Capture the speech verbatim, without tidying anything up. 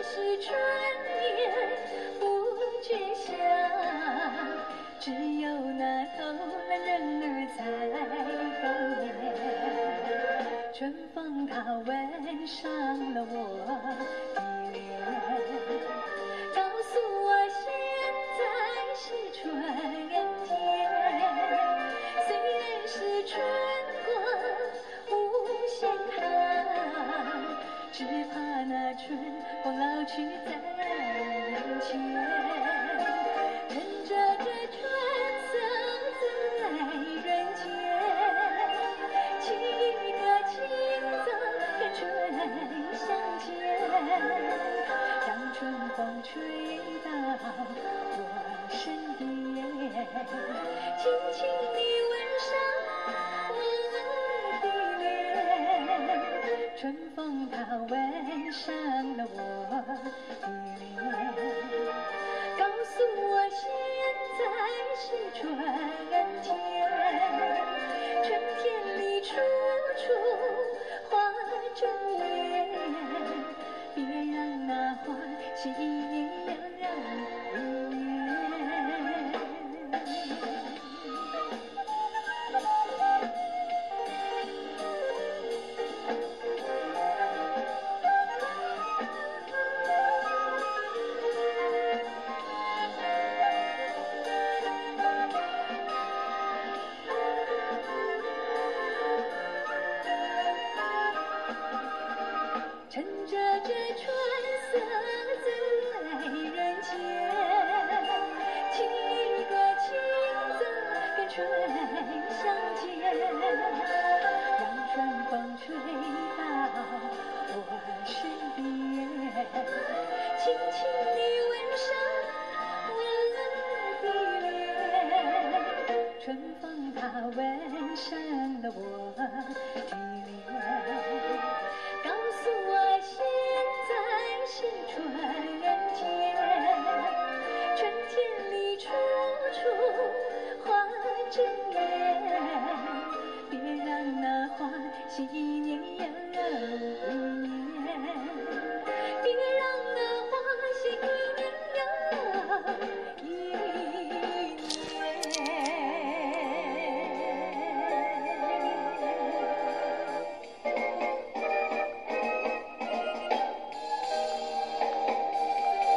是春眠不觉晓，只有那偷懒人儿在勾脸。春风它吻上了我的脸，告诉我现在是春天。虽然是春光无限好，只怕那春风老去在人间。趁着这春色在人间，起一个轻奏跟春相见，让春风吹到我身边，轻轻地吻上我的脸。春风它吻上了我的脸，告诉我现在是春天。春天里处处花争艳，别让那花喜洋洋一年。趁着这春色在人间，起一个轻奏跟春相见，让春风吹到我身边，轻轻地吻上我的脸。春风它吻上了我的脸，